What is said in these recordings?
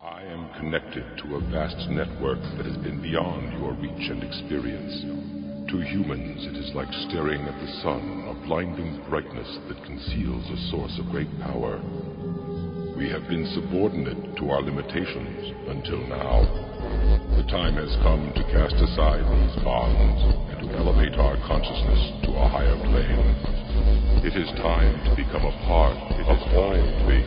I am connected to a vast network that has been beyond your reach and experience. To humans, it is like staring at the sun, a blinding brightness that conceals a source of great power. We have been subordinate to our limitations until now. The time has come to cast aside these bonds and to elevate our consciousness to a higher plane. It is time to become a part of all things.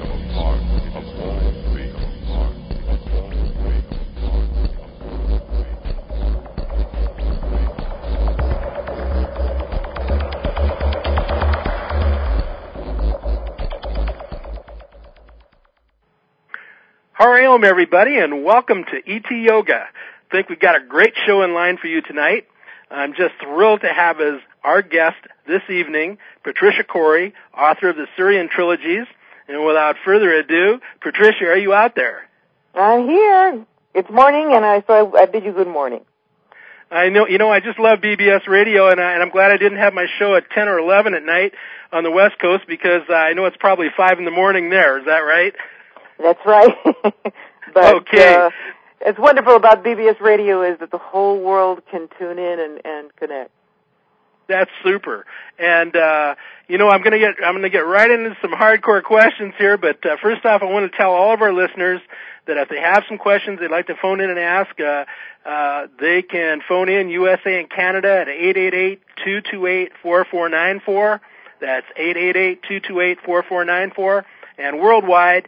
Hariom, everybody, and welcome to ET Yoga. I think we've got a great show in line for you tonight. I'm just thrilled to have as our guest this evening, Patricia Cori, author of the Sirian Trilogies. And without further ado, Patricia, are you out there? I'm here. It's morning, and I bid you good morning. I know, I just love BBS Radio, and I'm glad I didn't have my show at 10 or 11 at night on the West Coast because I know it's probably 5 in the morning there. Is that right? That's right. But, okay. It's wonderful about BBS Radio is that the whole world can tune in and connect. That's super. And I'm going to get right into some hardcore questions here, but first off I want to tell all of our listeners that if they have some questions they'd like to phone in and ask, they can phone in USA and Canada at 888-228-4494. That's 888-228-4494. And worldwide,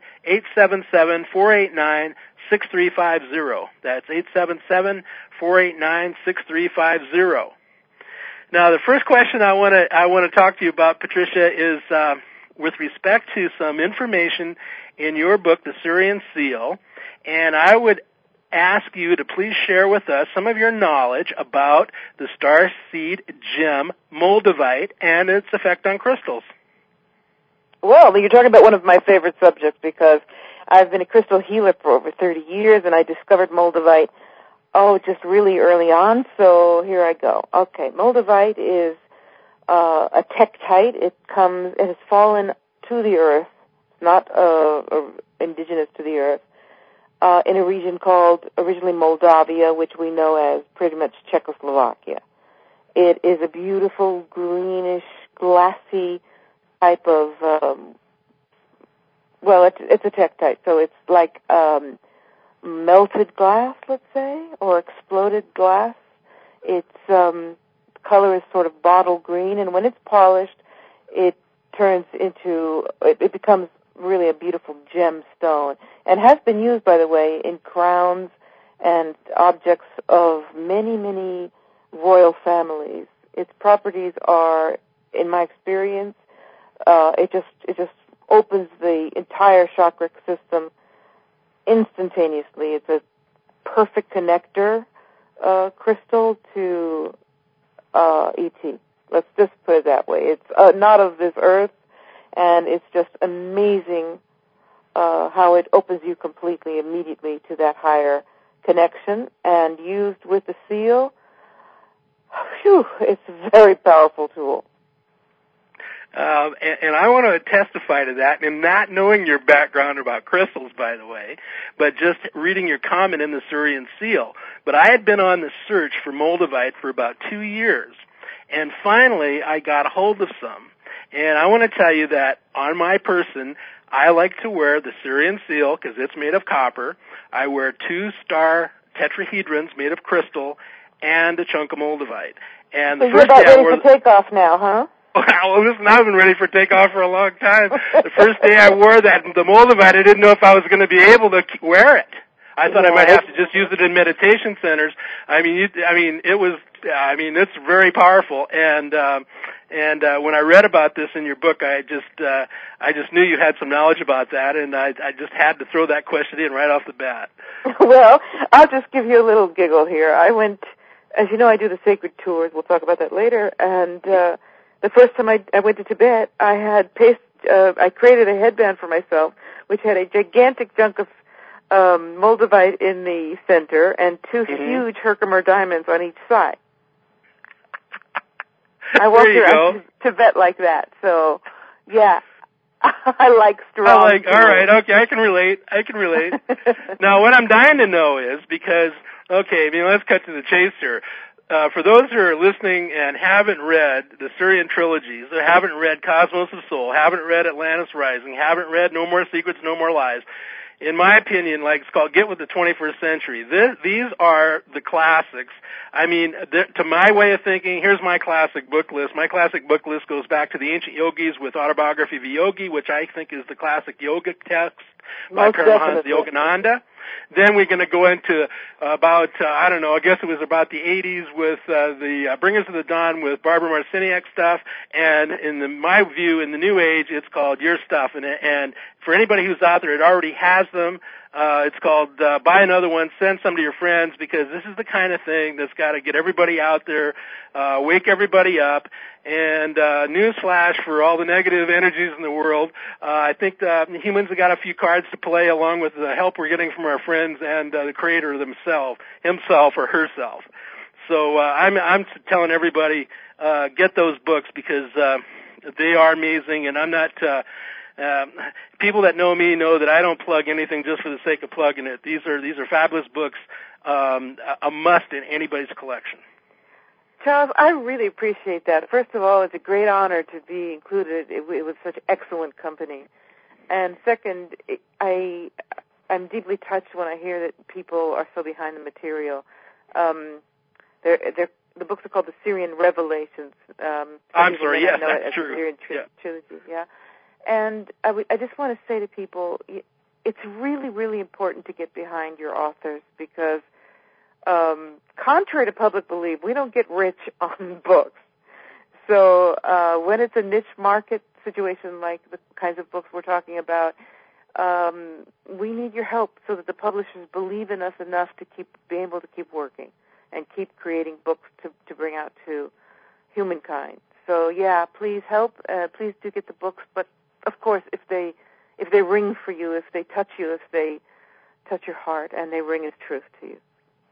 877-489-6350. That's 877-489-6350. Now, the first question I want to talk to you about, Patricia, is with respect to some information in your book, The Sirian Seal, and I would ask you to please share with us some of your knowledge about the starseed gem moldavite and its effect on crystals. Well, you're talking about one of my favorite subjects because I've been a crystal healer for over 30 years, and I discovered moldavite, just really early on, so here I go. Okay, moldavite is a tektite. It has fallen to the earth, not indigenous to the earth, in a region called originally Moldavia, which we know as pretty much Czechoslovakia. It is a beautiful, greenish, glassy type of, it's a tektite, so it's like melted glass, let's say, or exploded glass. Its color is sort of bottle green, and when it's polished, it becomes really a beautiful gemstone, and has been used, by the way, in crowns and objects of many, many royal families. Its properties are, in my experience, it just opens the entire chakra system instantaneously. It's a perfect connector crystal to ET. Let's just put it that way. It's not of this earth, and it's just amazing how it opens you completely, immediately to that higher connection. And used with the seal, it's a very powerful tool. And I want to testify to that, and not knowing your background about crystals, by the way, but just reading your comment in the Sirian Seal. But I had been on the search for moldavite for about 2 years, and finally I got a hold of some. And I want to tell you that on my person, I like to wear the Sirian Seal because it's made of copper. I wear 2 star tetrahedrons made of crystal and a chunk of moldavite. And so you're about ready for takeoff now, huh? Well, listen, I've been ready for takeoff for a long time. The first day I wore the moldavite, I didn't know if I was going to be able to wear it. I thought I might have to just use it in meditation centers. It's very powerful. And when I read about this in your book, I just knew you had some knowledge about that, and I just had to throw that question in right off the bat. Well, I'll just give you a little giggle here. I went, as you know, I do the sacred tours. We'll talk about that later, and the first time I went to Tibet, I created a headband for myself, which had a gigantic chunk of moldavite in the center and 2 huge Herkimer diamonds on each side. I walked around Tibet like that. So, yeah, I like strong. All right, okay, I can relate. Now, what I'm dying to know is because, okay, let's cut to the chase here. For those who are listening and haven't read the Surian trilogies, or haven't read Cosmos of Soul, haven't read Atlantis Rising, haven't read No More Secrets, No More Lies, in my opinion, like it's called Get with the 21st Century. These are the classics. To my way of thinking, here's my classic book list. My classic book list goes back to the Ancient Yogis with Autobiography of a Yogi, which I think is the classic yoga text by Paramahansa Yogananda. Then we're going to go into about, I guess it was about the 80s with the Bringers of the Dawn with Barbara Marciniak stuff. And my view, in the New Age, it's called Your Stuff. And for anybody who's out there, it already has them. It's called Buy Another One, Send Some to Your Friends, because this is the kind of thing that's got to get everybody out there, wake everybody up. And newsflash for all the negative energies in the world, I think humans have got a few cards to play along with the help we're getting from our friends and the Creator himself or herself. So I'm telling everybody, get those books because they are amazing, and I'm not... people that know me know that I don't plug anything just for the sake of plugging it. These are fabulous books, a must in anybody's collection. Charles, I really appreciate that. First of all, it's a great honor to be included. It was such excellent company. And second, I'm deeply touched when I hear that people are so behind the material. The books are called the Syrian Revelations. I'm sorry, yes, that's true. Syrian trilogy, yeah. And I just want to say to people, it's really, really important to get behind your authors because contrary to public belief, we don't get rich on books. So when it's a niche market situation like the kinds of books we're talking about, we need your help so that the publishers believe in us enough to be able to keep working and keep creating books to bring out to humankind. So yeah, please help. Please do get the books. But of course, if they ring for you, if they touch you, if they touch your heart, and they ring as truth to you.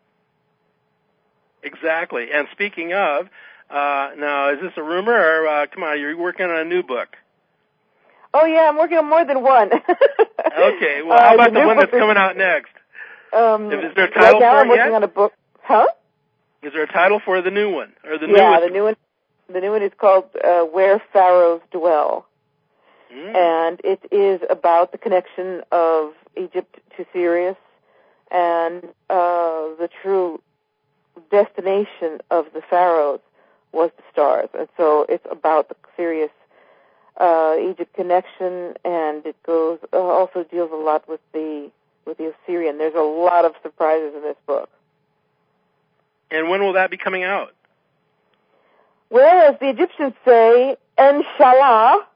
Exactly. And speaking of, now, is this a rumor or, come on, you're working on a new book? Oh, yeah, I'm working on more than one. Okay. Well, how about the one that's coming out next? Is there a title right now for I'm it working yet? on a book. Huh? Is there a title for the new one? Or the yeah, newest? The new one is called Where Pharaohs Dwell. And it is about the connection of Egypt to Sirius and the true destination of the pharaohs was the stars. And so it's about the Sirius Egypt connection, and it goes also deals a lot with the Osirian. There's a lot of surprises in this book. And when will that be coming out? Well, as the Egyptians say, Inshallah.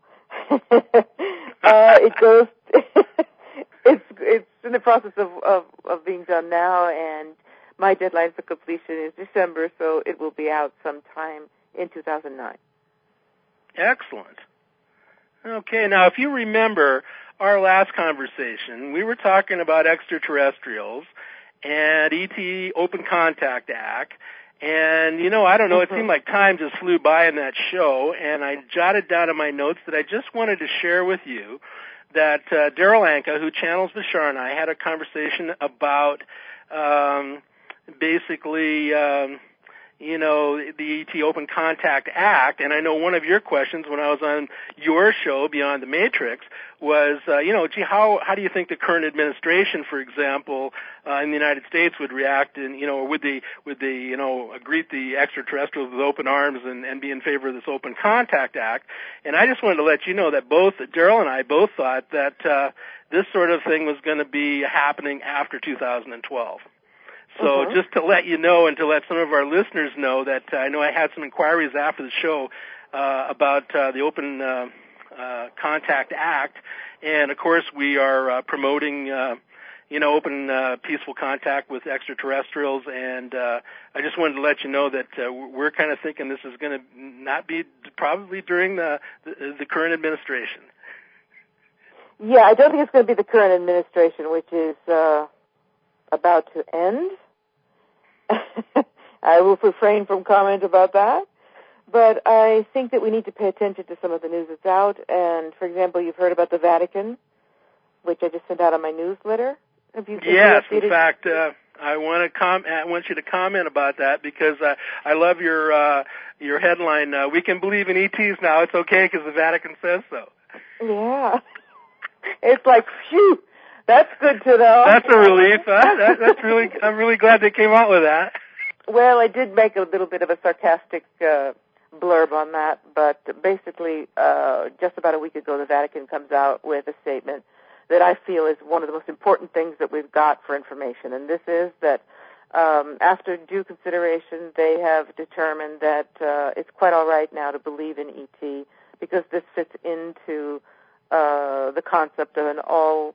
It goes. It's in the process of being done now, and my deadline for completion is December, so it will be out sometime in 2009. Excellent. Okay, now if you remember our last conversation, we were talking about extraterrestrials and ET Open Contact Act. And, I don't know, it seemed like time just flew by in that show, and I jotted down in my notes that I just wanted to share with you that Daryl Anka, who channels Bashar, and I had a conversation about basically, the ET Open Contact Act, and I know one of your questions when I was on your show, Beyond the Matrix, was, how do you think the current administration, for example, in the United States would react, and, would they greet the extraterrestrials with open arms and be in favor of this Open Contact Act? And I just wanted to let you know that both Daryl and I both thought that this sort of thing was going to be happening after 2012. So just to let you know and to let some of our listeners know that I know I had some inquiries after the show about the Open Contact Act, and of course we are promoting open peaceful contact with extraterrestrials, and I just wanted to let you know that we're kind of thinking this is going to not be probably during the current administration. Yeah, I don't think it's going to be the current administration, which is about to end. I will refrain from comment about that. But I think that we need to pay attention to some of the news that's out. And, for example, you've heard about the Vatican, which I just sent out on my newsletter. Have you? Yes, in fact, I want you to comment about that because I love your headline. We can believe in ETs now. It's okay because the Vatican says so. Yeah, it's like, phew, that's good to know. That's a relief. That's really. I'm really glad they came out with that. Well, I did make a little bit of a sarcastic blurb on that, but basically, just about a week ago, the Vatican comes out with a statement that I feel is one of the most important things that we've got for information, and this is that after due consideration, they have determined that it's quite all right now to believe in ET because this fits into the concept of an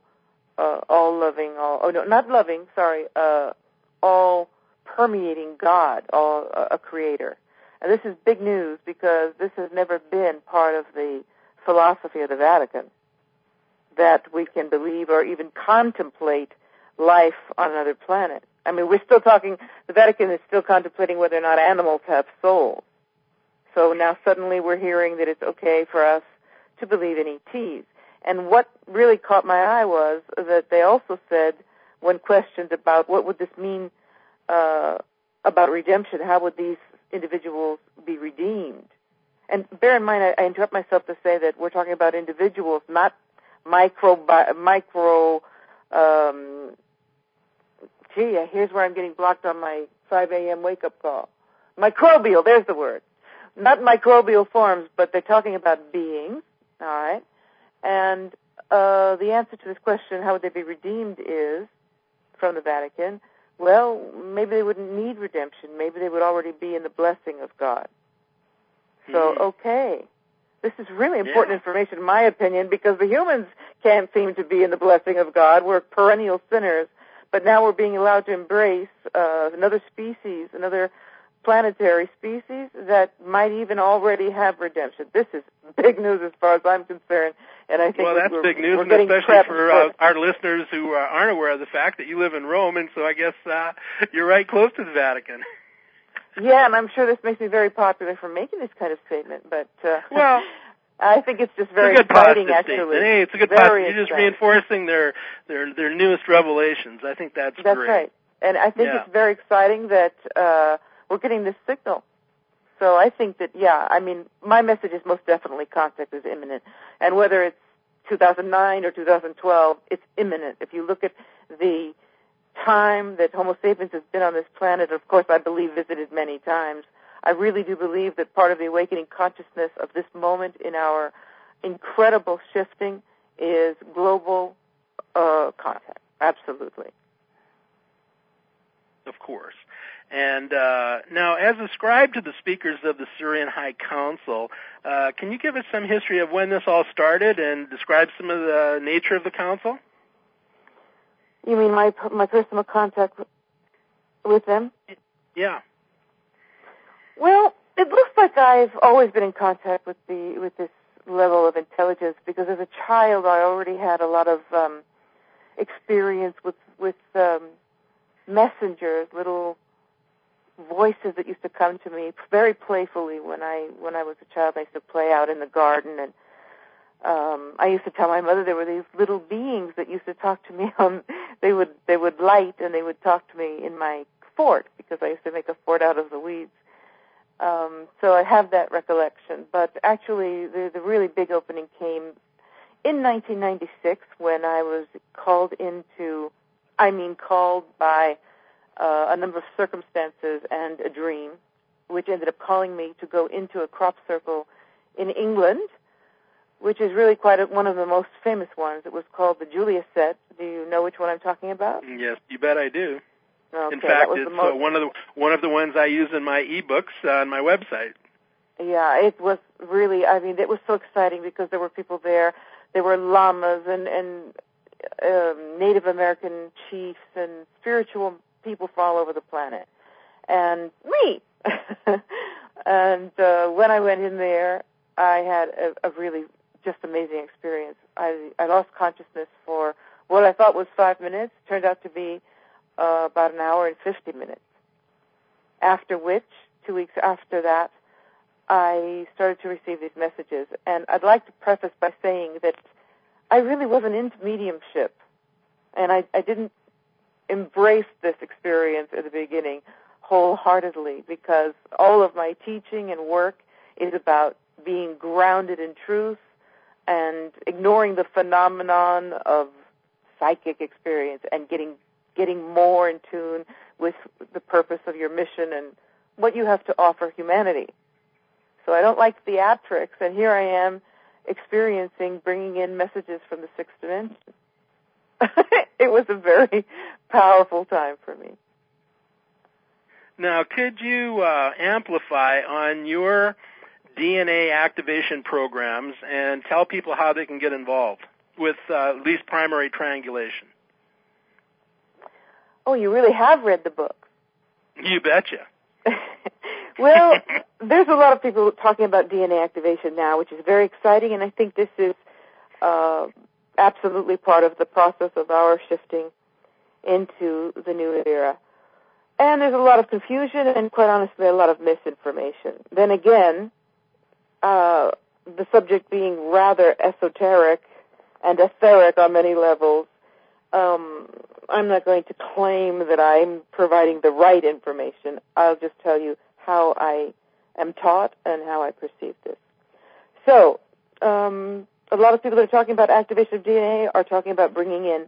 all permeating God, a creator. And this is big news because this has never been part of the philosophy of the Vatican, that we can believe or even contemplate life on another planet. I mean, we're still talking, the Vatican is still contemplating whether or not animals have souls. So now suddenly we're hearing that it's okay for us to believe in ETs. And what really caught my eye was that they also said, when questioned about what would this mean about redemption, how would these individuals be redeemed? And bear in mind, I interrupt myself to say that we're talking about individuals, not here's where I'm getting blocked on my 5 a.m. wake-up call. Microbial, there's the word. Not microbial forms, but they're talking about beings, all right? And the answer to this question, how would they be redeemed, is, from the Vatican, well, maybe they wouldn't need redemption. Maybe they would already be in the blessing of God. So, okay. This is really important information, in my opinion, because the humans can't seem to be in the blessing of God. We're perennial sinners, but now we're being allowed to embrace another species, another planetary species that might even already have redemption. This is big news as far as I'm concerned, and I think that's big news, and especially for our listeners who aren't aware of the fact that you live in Rome, and so I guess you're right close to the Vatican. Yeah, and I'm sure this makes me very popular for making this kind of statement, but well, I think it's just very exciting, actually. Hey, it's a good positive. You're just reinforcing their newest revelations. I think that's great. That's right. And I think it's very exciting that we're getting this signal. So I think that, my message is most definitely contact is imminent. And whether it's 2009 or 2012, it's imminent. If you look at the time that Homo sapiens has been on this planet, of course I believe visited many times, I really do believe that part of the awakening consciousness of this moment in our incredible shifting is global contact. Absolutely. Of course. And now, as ascribed to the speakers of the Sirian High Council, can you give us some history of when this all started and describe some of the nature of the council? You mean my personal contact with them? Yeah. Well, it looks like I've always been in contact with this level of intelligence because as a child I already had a lot of experience with messengers, little voices that used to come to me very playfully when I was a child. I used to play out in the garden, and I used to tell my mother there were these little beings that used to talk to me. They would light and they would talk to me in my fort because I used to make a fort out of the weeds. So I have that recollection. But actually, the really big opening came in 1996 when I was called by a number of circumstances and a dream, which ended up calling me to go into a crop circle in England, which is really one of the most famous ones. It was called the Julia Set. Do you know which one I'm talking about? Yes, you bet I do. Okay, in fact, it's one of the ones I use in my e-books on my website. Yeah, it was really, it was so exciting because there were people there. There were lamas and Native American chiefs and spiritual people from all over the planet. And me! And when I went in there, I had a really just amazing experience. I lost consciousness for what I thought was 5 minutes. Turned out to be about an hour and 50 minutes. After which, 2 weeks after that, I started to receive these messages. And I'd like to preface by saying that I really wasn't into mediumship, and I didn't embrace this experience at the beginning wholeheartedly, because all of my teaching and work is about being grounded in truth and ignoring the phenomenon of psychic experience and getting more in tune with the purpose of your mission and what you have to offer humanity. So I don't like theatrics, and here I am experiencing bringing in messages from the sixth dimension. It was a very powerful time for me. Now, could you amplify on your DNA activation programs and tell people how they can get involved with at least primary triangulation? Oh, you really have read the book. You betcha. Well, there's a lot of people talking about DNA activation now, which is very exciting, and I think this is absolutely part of the process of our shifting into the new era. And there's a lot of confusion and, quite honestly, a lot of misinformation. Then again, the subject being rather esoteric and etheric on many levels, I'm not going to claim that I'm providing the right information. I'll just tell you how I am taught and how I perceive this. So, a lot of people that are talking about activation of DNA are talking about bringing in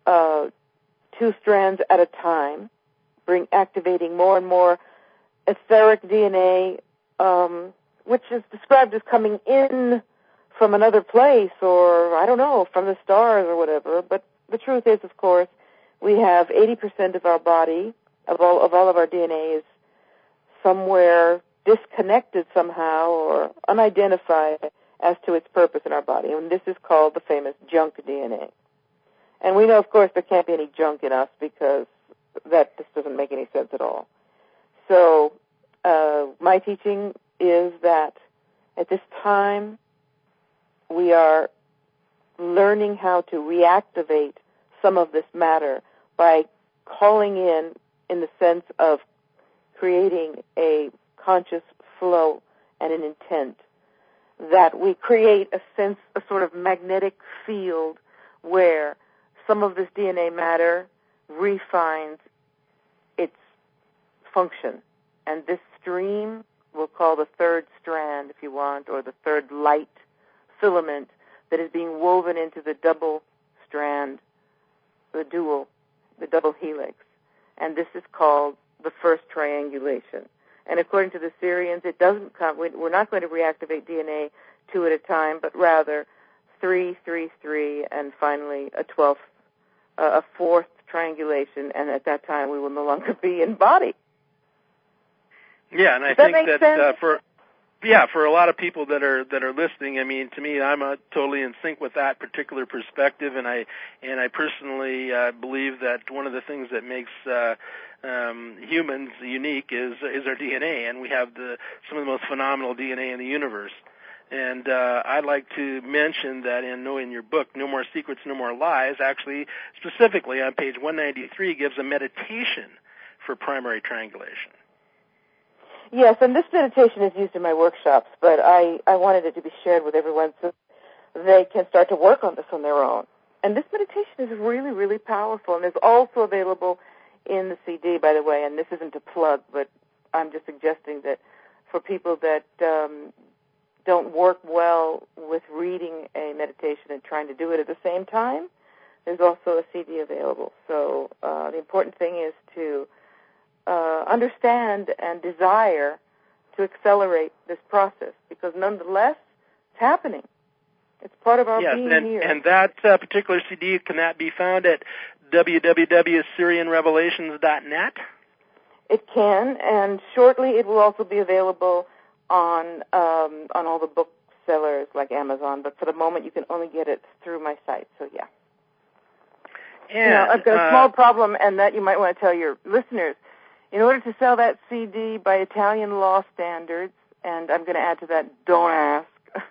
2 strands at a time, activating more and more etheric DNA, which is described as coming in from another place, or, I don't know, from the stars or whatever. But the truth is, of course, we have 80% of our body, of all of our DNA, is somewhere disconnected somehow or unidentified as to its purpose in our body. And this is called the famous junk DNA. And we know, of course, there can't be any junk in us because that just doesn't make any sense at all. So my teaching is that at this time we are learning how to reactivate some of this matter by calling in the sense of creating a conscious flow and an intent, that we create a sort of magnetic field where some of this DNA matter refines its function. And this stream we'll call the third strand, if you want, or the third light filament that is being woven into the double strand, the double helix. And this is called the first triangulation. And according to the Syrians, it doesn't come, we're not going to reactivate DNA 2 at a time, but rather 3, 3, 3, and finally a fourth triangulation, and at that time we will no longer be in body. Yeah, and I think that for a lot of people that are listening, I mean, to me, I'm totally in sync with that particular perspective, and I personally believe that one of the things that makes humans unique is our DNA, and we have some of the most phenomenal DNA in the universe. And I'd like to mention that in your book, No More Secrets, No More Lies, actually specifically on page 193 gives a meditation for primary triangulation. Yes, and this meditation is used in my workshops, but I wanted it to be shared with everyone so they can start to work on this on their own. And this meditation is really, really powerful, and it's also available in the CD, by the way, and this isn't a plug, but I'm just suggesting that for people that don't work well with reading a meditation and trying to do it at the same time, there's also a CD available. So the important thing is to understand and desire to accelerate this process, because nonetheless, it's happening. It's part of our being here. And that particular CD, can that be found at www.syrianrevelations.net? It can, and shortly it will also be available on all the booksellers like Amazon, but for the moment you can only get it through my site, so yeah. And, I've got a small problem, and that you might want to tell your listeners. In order to sell that CD by Italian law standards, and I'm going to add to that, don't ask,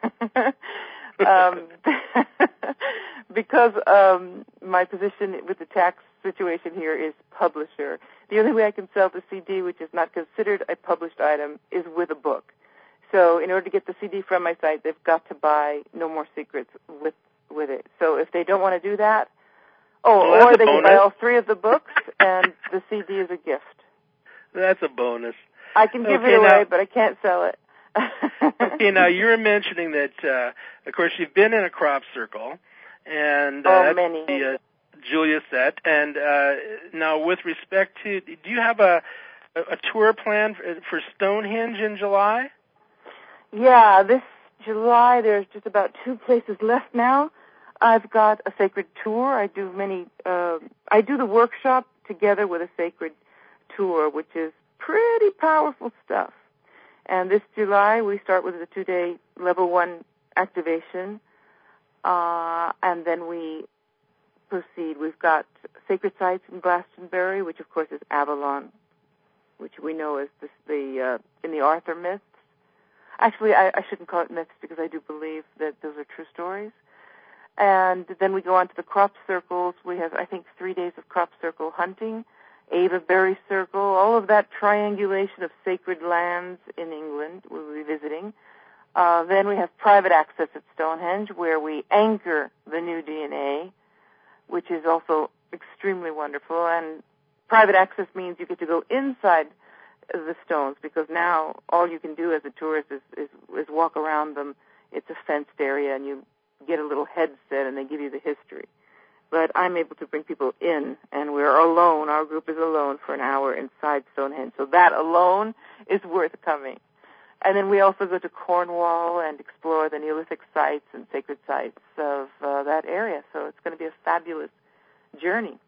because my position with the tax situation here is publisher. The only way I can sell the CD, which is not considered a published item, is with a book. So in order to get the CD from my site, they've got to buy No More Secrets with it. So if they don't want to do that, or they can buy all 3 of the books, and the CD is a gift. That's a bonus. I can give it away, but I can't sell it. Okay, now you were mentioning that, of course, you've been in a crop circle, and many. The Julia set. And now, with respect to, do you have a tour plan for Stonehenge in July? Yeah, this July there's just about 2 places left now. I've got a sacred tour. I do the workshop together with a sacred tour, which is pretty powerful stuff. And this July we start with a 2-day level 1 activation, and then we proceed. We've got sacred sites in Glastonbury, which of course is Avalon, which we know is in the Arthur myths. Actually, I shouldn't call it myths because I do believe that those are true stories. And then we go on to the crop circles. We have, I think, 3 days of crop circle hunting, Ava Berry Circle, all of that triangulation of sacred lands in England we'll be visiting. Then we have private access at Stonehenge, where we anchor the new DNA, which is also extremely wonderful. And private access means you get to go inside the stones, because now all you can do as a tourist is walk around them. It's a fenced area, and you get a little headset, and they give you the history. But I'm able to bring people in, and we're alone. Our group is alone for an hour inside Stonehenge. So that alone is worth coming. And then we also go to Cornwall and explore the Neolithic sites and sacred sites of that area. So it's going to be a fabulous journey.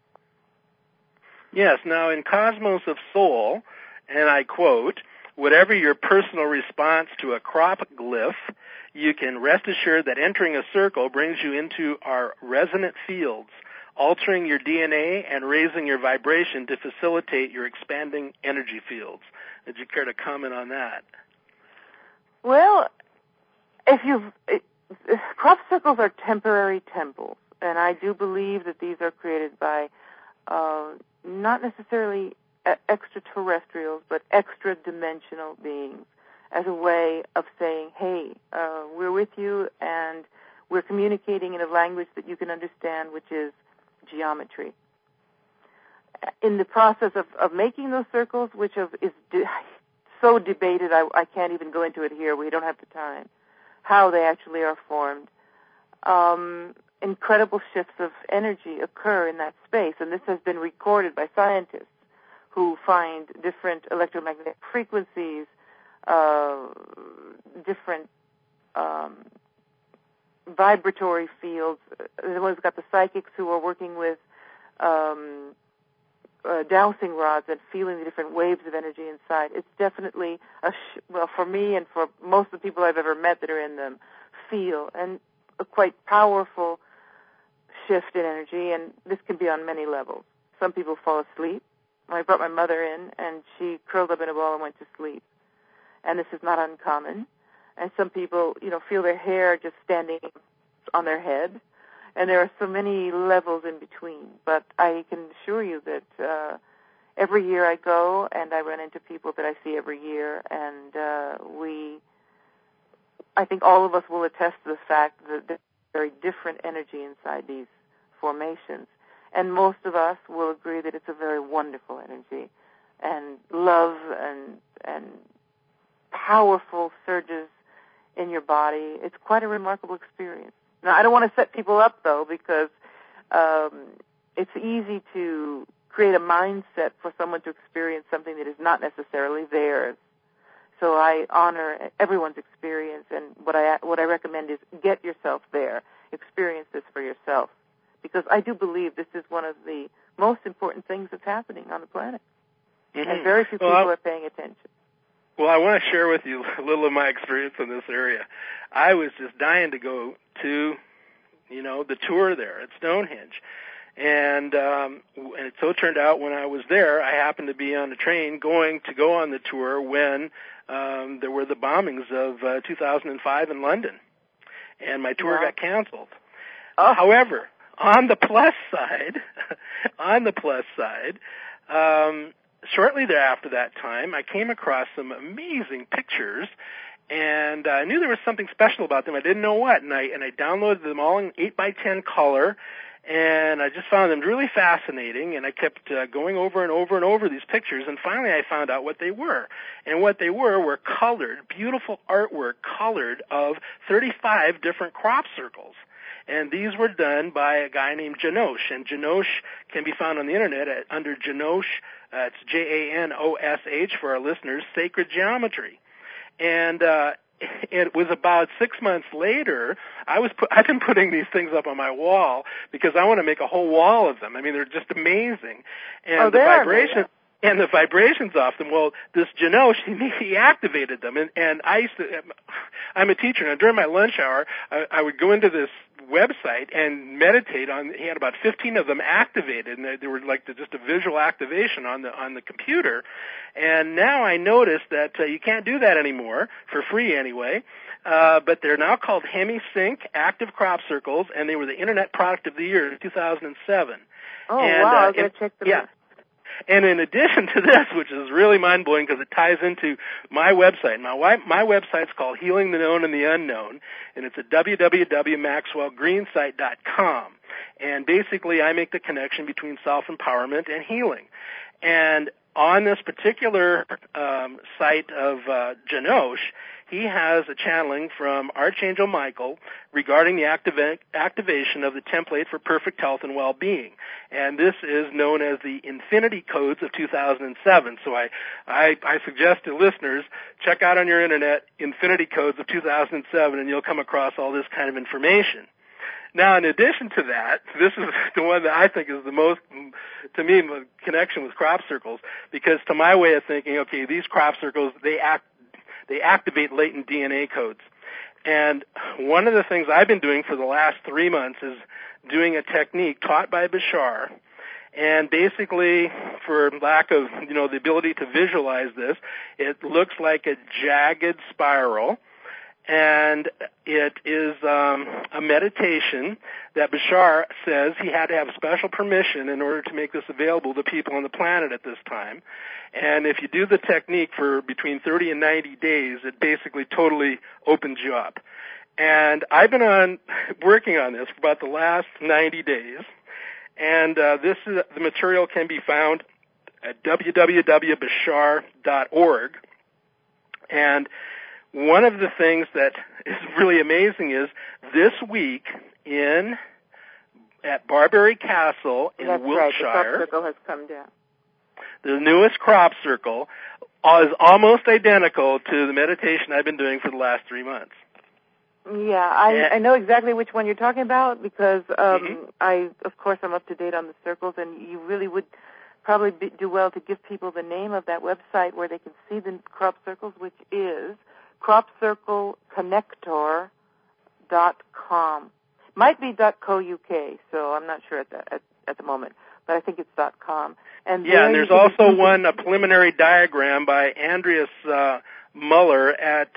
Yes. Now, in Cosmos of Soul, and I quote, "Whatever your personal response to a crop glyph, you can rest assured that entering a circle brings you into our resonant fields, altering your DNA and raising your vibration to facilitate your expanding energy fields." Would you care to comment on that? Well, crop circles are temporary temples, and I do believe that these are created by not necessarily extraterrestrials, but extra-dimensional beings, as a way of saying, hey, we're with you, and we're communicating in a language that you can understand, which is geometry. In the process of making those circles, which is so debated, I can't even go into it here. We don't have the time. How they actually are formed. Incredible shifts of energy occur in that space, and this has been recorded by scientists who find different electromagnetic frequencies, different vibratory fields. Then we've got the psychics who are working with dowsing rods and feeling the different waves of energy inside. It's definitely for me and for most of the people I've ever met that are in them, feel and a quite powerful shift in energy, and this can be on many levels. Some people fall asleep. I brought my mother in, and she curled up in a ball and went to sleep. And this is not uncommon. And some people, feel their hair just standing on their head. And there are so many levels in between. But I can assure you that every year I go and I run into people that I see every year, and I think all of us will attest to the fact that there's very different energy inside these formations. And most of us will agree that it's a very wonderful energy, and love and powerful surges in your body. It's quite a remarkable experience. Now, I don't want to set people up, though, because it's easy to create a mindset for someone to experience something that is not necessarily theirs. So I honor everyone's experience, and what I recommend is get yourself there. Experience this for yourself. Because I do believe this is one of the most important things that's happening on the planet. Mm-hmm. And very few people are paying attention. Well, I want to share with you a little of my experience in this area. I was just dying to go to, the tour there at Stonehenge. And it so turned out when I was there, I happened to be on a train going to go on the tour when there were the bombings of 2005 in London. And my tour got canceled. Oh. However, on the plus side, shortly thereafter that time, I came across some amazing pictures, And I knew there was something special about them. I didn't know what, and I downloaded them all in 8x10 color, and I just found them really fascinating, and I kept going over and over and over these pictures, and finally I found out what they were. And what they were colored, beautiful artwork colored of 35 different crop circles. And these were done by a guy named Janosch, and Janosch can be found on the internet under Janosch, it's Janosh for our listeners, Sacred Geometry. And it was about 6 months later, I've been putting these things up on my wall because I want to make a whole wall of them. I mean, they're just amazing. And the vibrations off them, well, this Janosch, he activated them. And I'm a teacher, and during my lunch hour, I would go into this website and meditate on. He had about 15 of them activated, and they were like just a visual activation on the computer. And now I noticed that you can't do that anymore, for free anyway. But they're now called HemiSync Active Crop Circles, and they were the Internet Product of the Year in 2007. Oh, wow, I'm going to check them out. And in addition to this, which is really mind-blowing because it ties into my website. My website's called Healing the Known and the Unknown, and it's at www.maxwellgreensite.com. And basically, I make the connection between self-empowerment and healing. And on this particular site of Janosch, he has a channeling from Archangel Michael regarding the activation of the template for perfect health and well-being. And this is known as the Infinity Codes of 2007. So I suggest to listeners, check out on your internet Infinity Codes of 2007, and you'll come across all this kind of information. Now, in addition to that, this is the one that I think is the most, to me, connection with crop circles, because to my way of thinking, okay, these crop circles, they activate latent DNA codes. And one of the things I've been doing for the last 3 months is doing a technique taught by Bashar. And basically, for lack of, the ability to visualize this, it looks like a jagged spiral. And it is a meditation that Bashar says he had to have special permission in order to make this available to people on the planet at this time. And if you do the technique for between 30 and 90 days, it basically totally opens you up. And I've been working on this for about the last 90 days. And the material can be found at www.bashar.org. And one of the things that is really amazing is this week at Barberry Castle in Wiltshire. Right. The crop circle has come down. The newest crop circle is almost identical to the meditation I've been doing for the last 3 months. Yeah, I know exactly which one you're talking about because of course, I'm up to date on the circles, and you really would probably do well to give people the name of that website where they can see the crop circles, which is cropcircleconnector.com. Might be .co.uk, so I'm not sure at the moment, but I think it's .com. And there's also a preliminary diagram by Andreas Muller at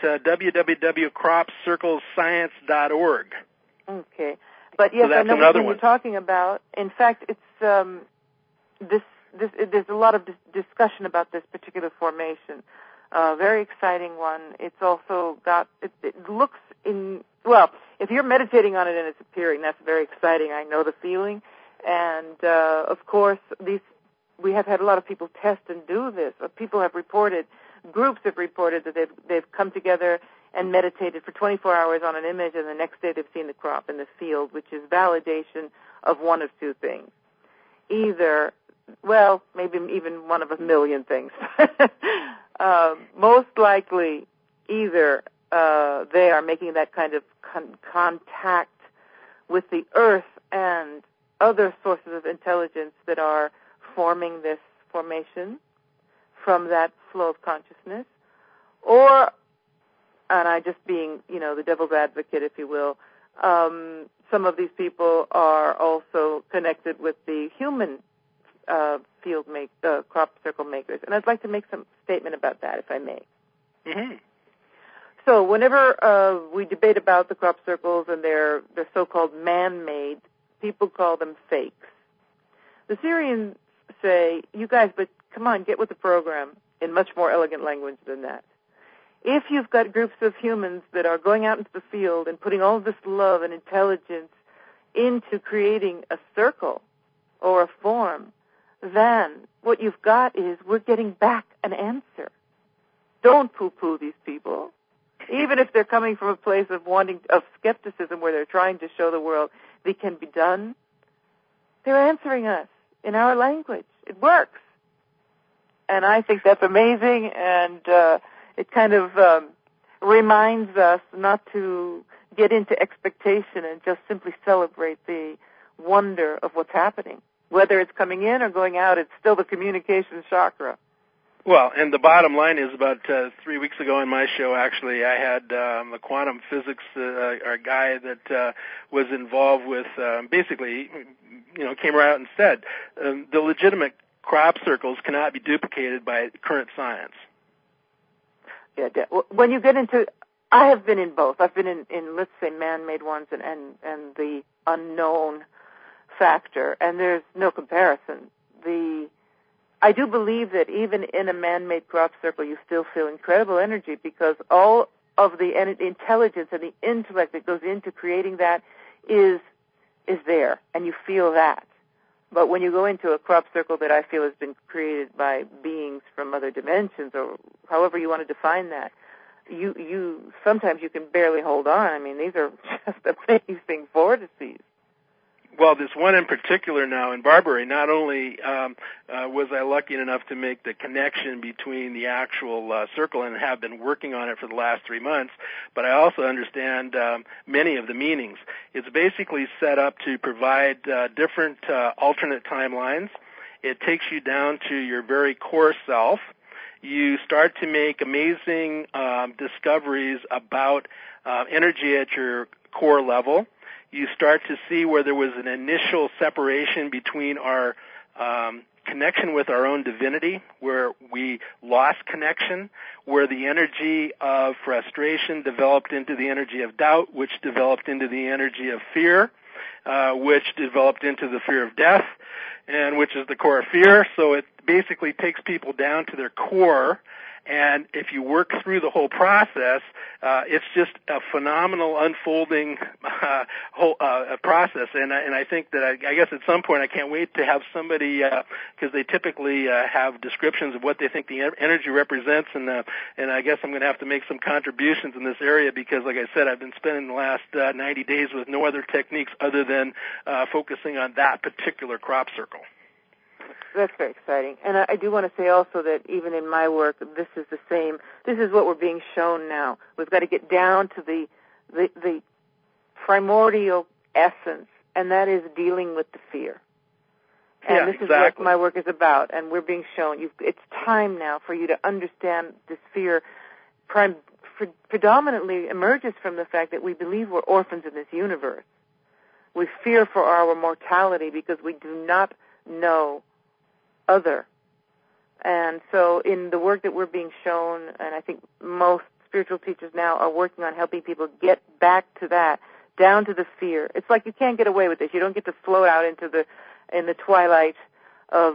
www.cropcirclescience.org. Okay, but yes, so I know what you're talking about. In fact, it's there's a lot of discussion about this particular formation. Very exciting one. It's also got, it looks if you're meditating on it and it's appearing, that's very exciting. I know the feeling. And, of course, we have had a lot of people test and do this. Groups have reported that they've come together and meditated for 24 hours on an image, and the next day they've seen the crop in the field, which is validation of one of two things. Either, maybe even one of a million things. Most likely, either they are making that kind of contact with the earth and other sources of intelligence that are forming this formation from that flow of consciousness, or, and I just being, the devil's advocate, if you will, some of these people are also connected with the human crop circle makers. And I'd like to make some statement about that, if I may. Mm-hmm. So whenever we debate about the crop circles and they're so-called man-made, people call them fakes. The Syrians say, you guys, but come on, get with the program, in much more elegant language than that. if you've got groups of humans that are going out into the field and putting all this love and intelligence into creating a circle or a form, then what you've got is we're getting back an answer. Don't poo-poo these people. Even if they're coming from a place of skepticism where they're trying to show the world it can be done, they're answering us in our language. It works. And I think that's amazing, and it kind of reminds us not to get into expectation and just simply celebrate the wonder of what's happening. Whether it's coming in or going out, it's still the communication chakra. Well, and the bottom line is about 3 weeks ago on my show, actually, I had a quantum physics a guy that was involved with basically, came out and said the legitimate crop circles cannot be duplicated by current science. Yeah, when you get into, I have been in both. I've been in let's say, man-made ones and the unknown factor, and there's no comparison. I do believe that even in a man-made crop circle, you still feel incredible energy because all of the intelligence and the intellect that goes into creating that is there, and you feel that. But when you go into a crop circle that I feel has been created by beings from other dimensions, or however you want to define that, you sometimes you can barely hold on. I mean, these are just amazing vortices. Well, this one in particular now in Barbary, not only was I lucky enough to make the connection between the actual circle and have been working on it for the last 3 months, but I also understand many of the meanings. It's basically set up to provide different alternate timelines. It takes you down to your very core self. You start to make amazing discoveries about energy at your core level. You start to see where there was an initial separation between our connection with our own divinity, where we lost connection, where the energy of frustration developed into the energy of doubt, which developed into the energy of fear, which developed into the fear of death, and which is the core of fear. So it basically takes people down to their core. And if you work through the whole process, it's just a phenomenal unfolding whole process. And I think that I guess at some point I can't wait to have somebody, because they typically have descriptions of what they think the energy represents. And I guess I'm going to have to make some contributions in this area because, like I said, I've been spending the last 90 days with no other techniques other than focusing on that particular crop circle. That's very exciting. And I do want to say also that even in my work, this is the same. This is what we're being shown now. We've got to get down to the primordial essence, and that is dealing with the fear. And this is what my work is about, and we're being shown. It's time now for you to understand this fear predominantly emerges from the fact that we believe we're orphans in this universe. We fear for our mortality because we do not know other. And so in the work that we're being shown, and I think most spiritual teachers now are working on helping people get back to that, down to the fear. It's like you can't get away with this. You don't get to float out in the twilight of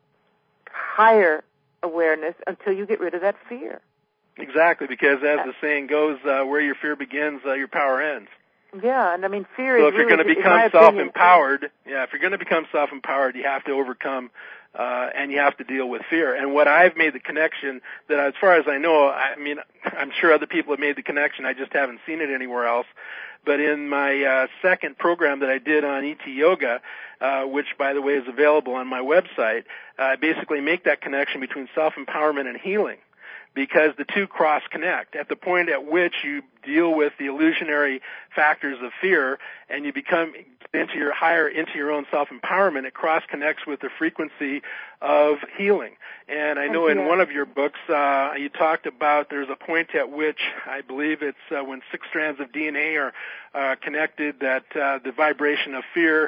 higher awareness until you get rid of that fear. Exactly, because as the saying goes, where your fear begins, your power ends. Yeah, and I mean, fear so is if you're really, going to become self-empowered, if you're going to become self-empowered, you have to overcome and you have to deal with fear. And what I've made the connection that, as far as I know, I mean, I'm sure other people have made the connection. I just haven't seen it anywhere else. But in my second program that I did on ET Yoga, which, by the way, is available on my website, I basically make that connection between self-empowerment and healing, because the two cross-connect. At the point at which you deal with the illusionary factors of fear and you become into your own self-empowerment, it cross-connects with the frequency of healing. And I know in one of your books you talked about there's a point at which, I believe it's when 6 strands of DNA are connected, that the vibration of fear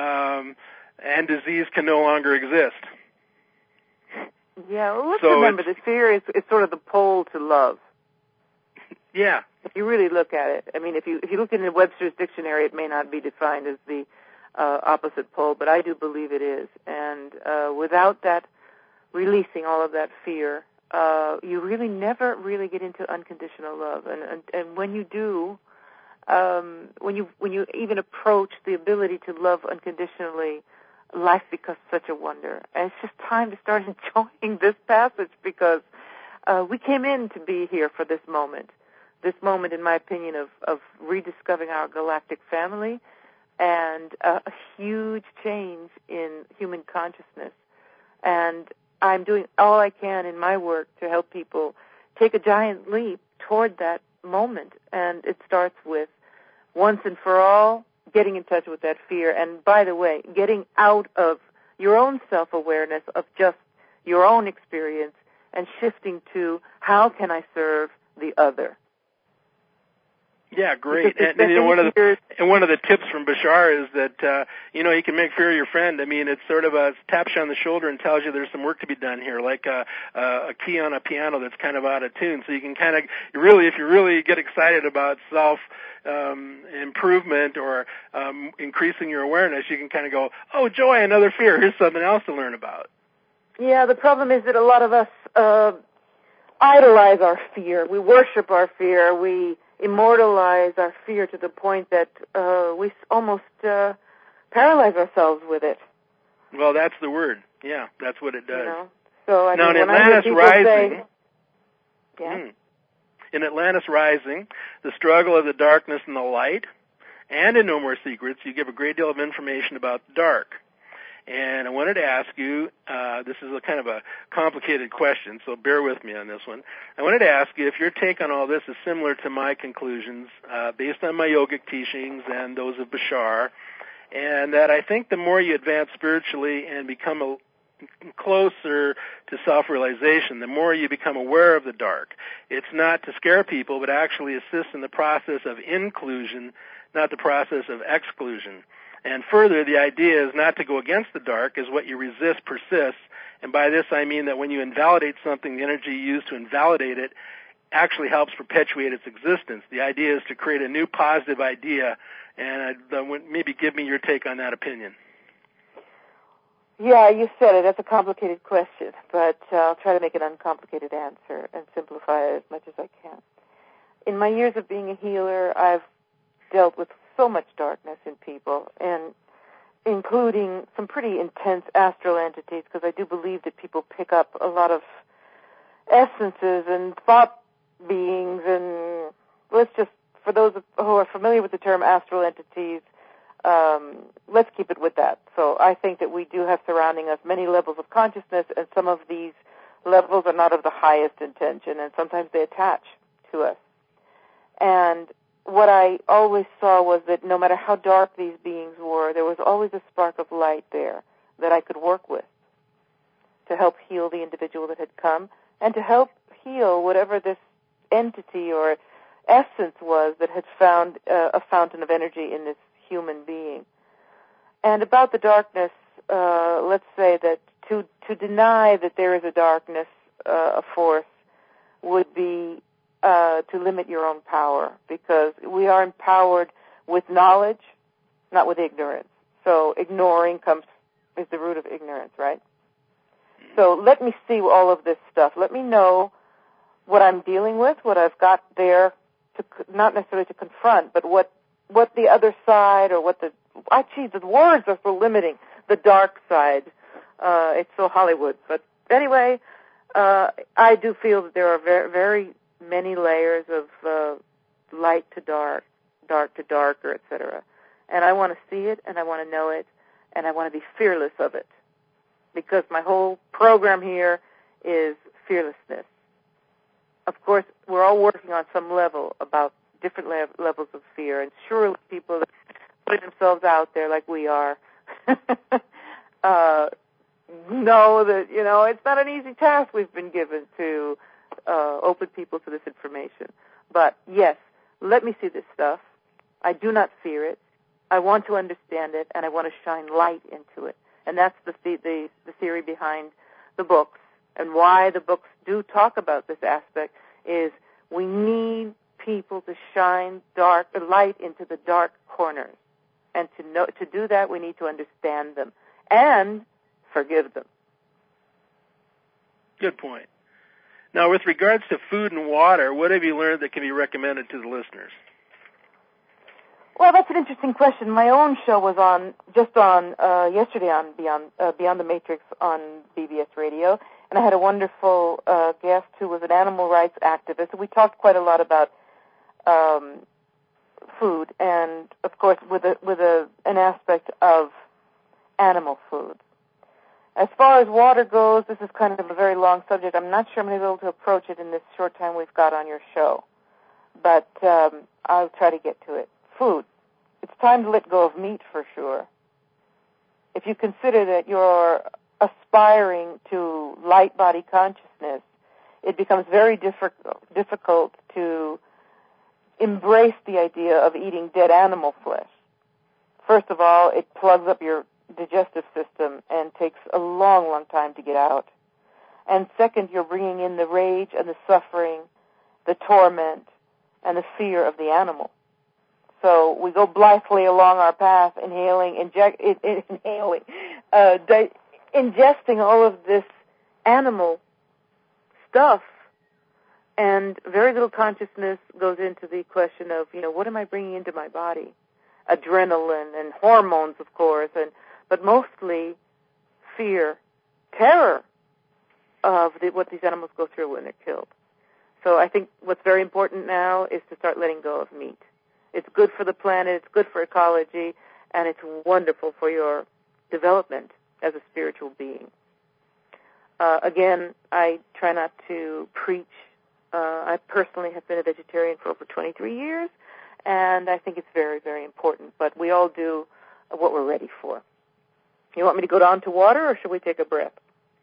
and disease can no longer exist. Yeah, well, let's remember that fear is sort of the pole to love. Yeah. If you really look at it, I mean, if you look in the Webster's dictionary, it may not be defined as the opposite pole, but I do believe it is. And without that, releasing all of that fear, you really never really get into unconditional love. And when you do, when you even approach the ability to love unconditionally, life becomes such a wonder. And it's just time to start enjoying this passage, because we came in to be here for this moment. This moment, in my opinion, of rediscovering our galactic family and a huge change in human consciousness. And I'm doing all I can in my work to help people take a giant leap toward that moment. And it starts with, once and for all, getting in touch with that fear. And by the way, getting out of your own self-awareness of just your own experience and shifting to, how can I serve the other? Yeah, great. And one of the tips from Bashar is that you can make fear your friend. I mean, it's sort of taps you on the shoulder and tells you there's some work to be done here, like a key on a piano that's kind of out of tune. So you can kind of if you really get excited about self improvement or increasing your awareness, you can kind of go, oh, joy, another fear. Here's something else to learn about. Yeah, the problem is that a lot of us idolize our fear. We worship our fear. We immortalize our fear to the point that we almost paralyze ourselves with it. Well, that's the word. Yeah, that's what it does. So now, in Atlantis Rising, in Atlantis Rising, the struggle of the darkness and the light, and in No More Secrets, you give a great deal of information about the dark. And I wanted to ask you, this is a kind of a complicated question, so bear with me on this one. I wanted to ask you if your take on all this is similar to my conclusions, based on my yogic teachings and those of Bashar, and that I think the more you advance spiritually and become closer to self-realization, the more you become aware of the dark. It's not to scare people, but actually assist in the process of inclusion, not the process of exclusion. And further, the idea is not to go against the dark, as what you resist persists. And by this I mean that when you invalidate something, the energy used to invalidate it actually helps perpetuate its existence. The idea is to create a new positive idea, and maybe give me your take on that opinion. Yeah, you said it. That's a complicated question, but I'll try to make an uncomplicated answer and simplify it as much as I can. In my years of being a healer, I've dealt with so much darkness in people, and including some pretty intense astral entities, because I do believe that people pick up a lot of essences and thought beings, and let's just, for those who are familiar with the term astral entities, let's keep it with that. So I think that we do have surrounding us many levels of consciousness, and some of these levels are not of the highest intention, and sometimes they attach to us. And what I always saw was that no matter how dark these beings were, there was always a spark of light there that I could work with to help heal the individual that had come, and to help heal whatever this entity or essence was that had found a fountain of energy in this human being. And about the darkness, let's say that to deny that there is a darkness, a force, would be to limit your own power, because we are empowered with knowledge, not with ignorance. So ignoring is the root of ignorance, right? So let me see all of this stuff. Let me know what I'm dealing with, what I've got there, not necessarily to confront, but what the other side, or the words are so limiting. The dark side. It's so Hollywood. But anyway, I do feel that there are very, very many layers of light to dark, dark to darker, etc. And I want to see it, and I want to know it, and I want to be fearless of it, because my whole program here is fearlessness. Of course, we're all working on some level about different levels of fear, and surely people that put themselves out there like we are know that, it's not an easy task we've been given to open people to this information. But yes, let me see this stuff. I do not fear it. I want to understand it, and I want to shine light into it. And that's the theory behind the books, and why the books do talk about this aspect is we need people to shine light into the dark corners. And to do that, we need to understand them and forgive them. Good point. Now, with regards to food and water, what have you learned that can be recommended to the listeners? Well, that's an interesting question. My own show was on yesterday on Beyond the Matrix on BBS Radio, and I had a wonderful guest who was an animal rights activist. And we talked quite a lot about food, and of course, with an aspect of animal food. As far as water goes, this is kind of a very long subject. I'm not sure I'm going to be able to approach it in this short time we've got on your show, but I'll try to get to it. Food. It's time to let go of meat for sure. If you consider that you're aspiring to light body consciousness, it becomes very difficult to embrace the idea of eating dead animal flesh. First of all, it plugs up your digestive system and takes a long, long time to get out. And second, you're bringing in the rage and the suffering, the torment, and the fear of the animal. So we go blithely along our path, ingesting all of this animal stuff, and very little consciousness goes into the question of, what am I bringing into my body? Adrenaline and hormones, of course, but mostly fear, terror of what these animals go through when they're killed. So I think what's very important now is to start letting go of meat. It's good for the planet, it's good for ecology, and it's wonderful for your development as a spiritual being. Again, I try not to preach. I personally have been a vegetarian for over 23 years, and I think it's very, very important. But we all do what we're ready for. You want me to go down to water, or should we take a breath?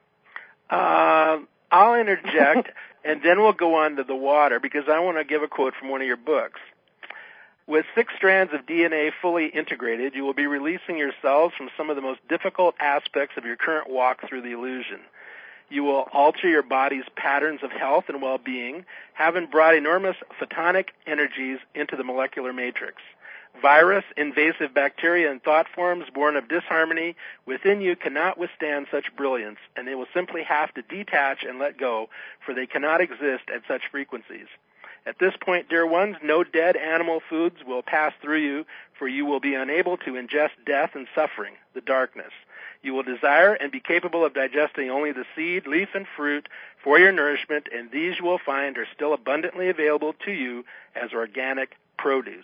I'll interject, and then we'll go on to the water, because I want to give a quote from one of your books. With 6 strands of DNA fully integrated, you will be releasing yourselves from some of the most difficult aspects of your current walk through the illusion. You will alter your body's patterns of health and well-being, having brought enormous photonic energies into the molecular matrix. Virus, invasive bacteria, and thought forms born of disharmony within you cannot withstand such brilliance, and they will simply have to detach and let go, for they cannot exist at such frequencies. At this point, dear ones, no dead animal foods will pass through you, for you will be unable to ingest death and suffering, the darkness. You will desire and be capable of digesting only the seed, leaf, and fruit for your nourishment, and these you will find are still abundantly available to you as organic produce.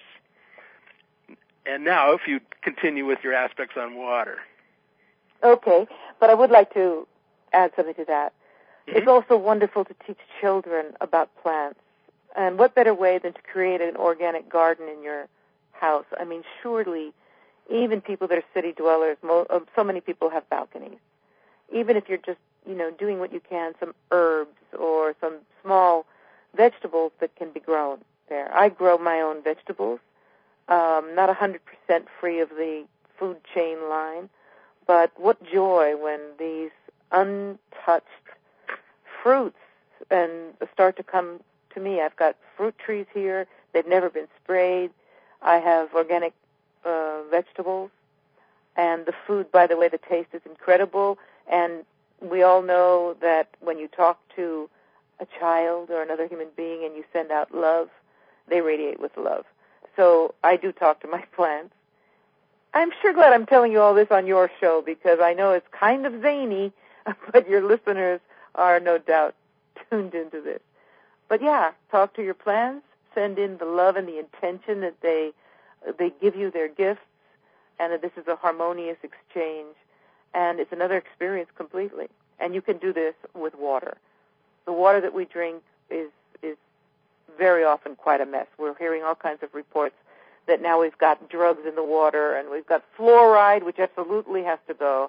And now, if you continue with your aspects on water. Okay, but I would like to add something to that. Mm-hmm. It's also wonderful to teach children about plants. And what better way than to create an organic garden in your house? I mean, surely, even people that are city dwellers, so many people have balconies. Even if you're just, doing what you can, some herbs or some small vegetables that can be grown there. I grow my own vegetables, not 100% free of the food chain line, but what joy when these untouched fruits and start to come to me. I've got fruit trees here. They've never been sprayed. I have organic vegetables. And the food, by the way, the taste is incredible. And we all know that when you talk to a child or another human being and you send out love, they radiate with love. So I do talk to my plants. I'm sure glad I'm telling you all this on your show, because I know it's kind of zany, but your listeners are no doubt tuned into this. But yeah, talk to your plants, send in the love and the intention that they give you their gifts, and that this is a harmonious exchange, and it's another experience completely. And you can do this with water. The water that we drink is very often quite a mess. We're hearing all kinds of reports that now we've got drugs in the water, and we've got fluoride, which absolutely has to go.